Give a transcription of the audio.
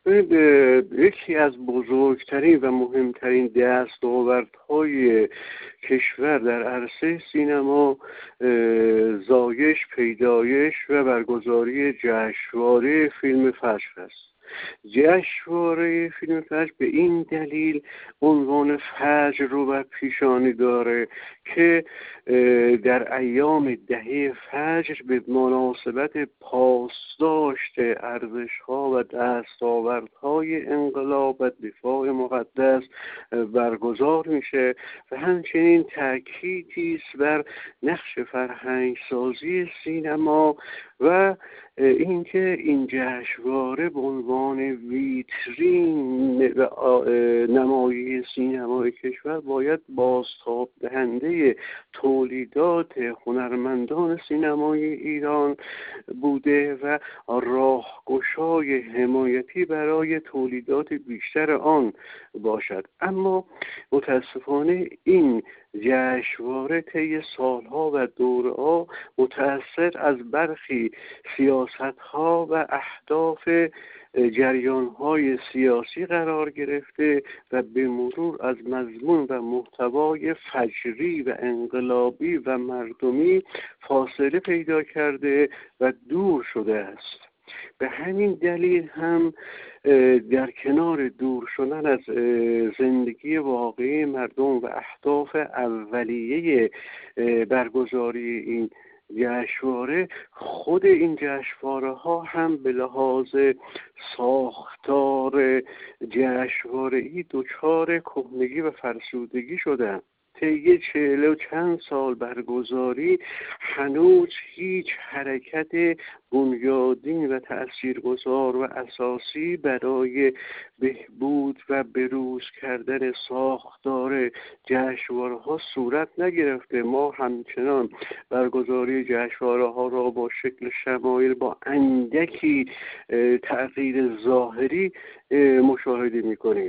یکی از بزرگترین و مهمترین دستاوردهای کشور در عرصه سینما زایش، پیدایش و برگزاری جشنواره فیلم فجر است. جشنواره فیلم فجر به این دلیل عنوان فجر رو بر پیشانی داره که در ایام دهه فجر به مناسبت پاسداشت ارزش‌ها و دستاوردهای انقلاب و دفاع مقدس برگزار میشه و همچنین تأکیدی است بر نقش فرهنگ سازی سینما و اینکه این جشنواره به عنوان ویترین نمایش سینمای کشور باید بازتاب دهنده تولیدات هنرمندان سینمای ایران بوده و راهگشای حمایتی برای تولیدات بیشتر آن باشد. اما متاسفانه این جشنواره طی سالها و دوره‌ها متأثر از برخی سیاست‌ها و اهداف جریان‌های سیاسی قرار گرفته و به مرور از مضمون و محتوای فجری و انقلابی و مردمی فاصله پیدا کرده و دور شده است. به همین دلیل هم در کنار دور شدن از زندگی واقعی مردم و اهداف اولیه برگزاری این جشنواره، خود این جشنواره ها هم به لحاظ ساختار جشنواره‌ای دچار کهنگی و فرسودگی شدند. طی 40 و چند سال برگزاری هنوز هیچ حرکت بنیادین و تأثیرگذار و اساسی برای بهبود و بروز کردن ساختار جشنواره‌ها صورت نگرفته. ما همچنان برگزاری جشنواره‌ها را با شکل شمایل با اندکی تغییر ظاهری مشاهده می‌کنیم.